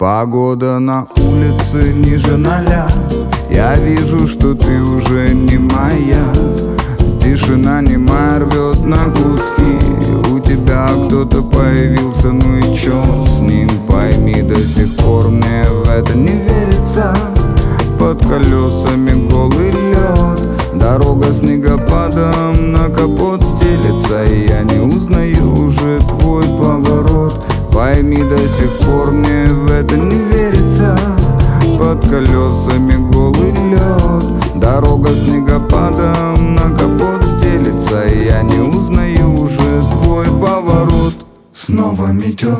Погода на улице ниже 0. Я вижу, что ты уже не моя. Тишина немая рвет на куски. У тебя кто-то появился, ну и чё с ним? Пойми, до сих пор мне в это не верится. Под колесами голый лед, дорога снегопадом на капот стелется, и я не узнаю уже твой поворот. Пойми, до сих пор мне в это не верится. Под колесами голый лед, дорога снегопадом на капот стелется, и я не узнаю уже твой поворот. Снова метет,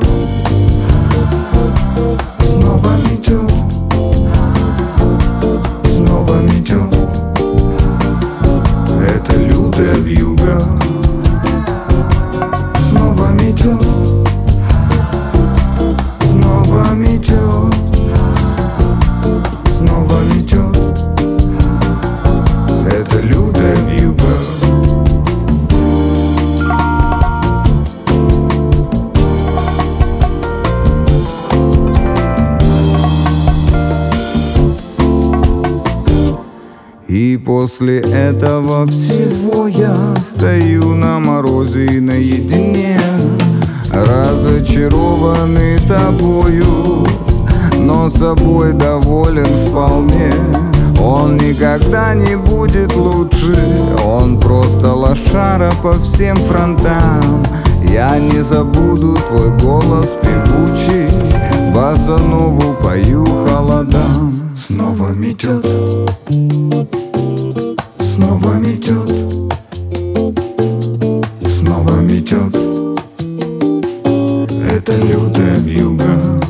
снова метет, снова метет. Это лютая вьюга. Снова метет, снова метет, снова метет. Это лютая вьюга. И после этого всего я стою на морозе и наедине, разочарованный тобою, но собой доволен вполне. Он никогда не будет лучше, он просто лошара по всем фронтам. Я не забуду твой голос певучий, босанову пою холодам. Снова метет, снова метет, снова метет. Это лютая вьюга.